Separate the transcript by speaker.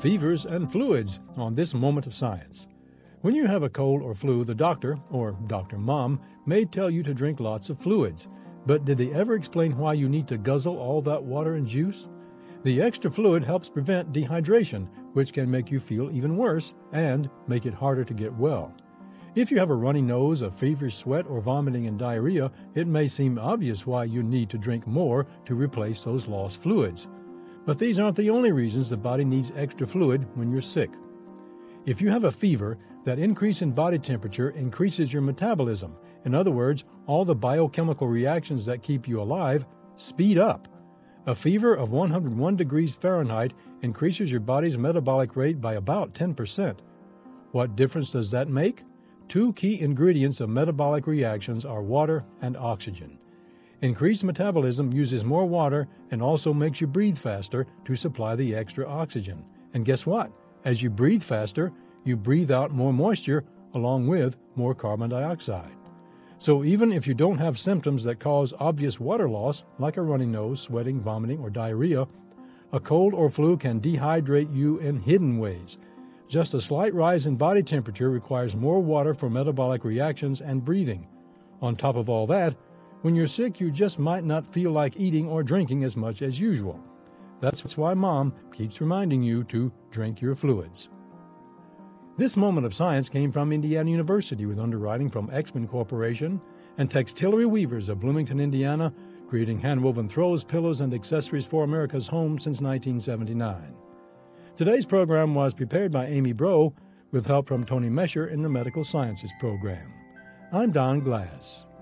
Speaker 1: fevers, and fluids on this moment of science. When you have a cold or flu, the doctor, or Dr. Mom, may tell you to drink lots of fluids. But did they ever explain why you need to guzzle all that water and juice? The extra fluid helps prevent dehydration, which can make you feel even worse and make it harder to get well. If you have a runny nose, a feverish sweat, or vomiting and diarrhea, it may seem obvious why you need to drink more to replace those lost fluids. But these aren't the only reasons the body needs extra fluid when you're sick. If you have a fever, that increase in body temperature increases your metabolism. In other words, all the biochemical reactions that keep you alive speed up. A fever of 101 degrees Fahrenheit increases your body's metabolic rate by about 10%. What difference does that make? Two key ingredients of metabolic reactions are water and oxygen. Increased metabolism uses more water and also makes you breathe faster to supply the extra oxygen. And guess what? As you breathe faster, you breathe out more moisture along with more carbon dioxide. So even if you don't have symptoms that cause obvious water loss, like a runny nose, sweating, vomiting, or diarrhea, a cold or flu can dehydrate you in hidden ways. Just a slight rise in body temperature requires more water for metabolic reactions and breathing. On top of all that, when you're sick, you just might not feel like eating or drinking as much as usual. That's why Mom keeps reminding you to drink your fluids. This moment of science came from Indiana University with underwriting from Exman Corporation and Textillery Weavers of Bloomington, Indiana, creating hand-woven throws, pillows, and accessories for America's home since 1979. Today's program was prepared by Amy Bro with help from Tony Mesher in the Medical Sciences program. I'm Don Glass.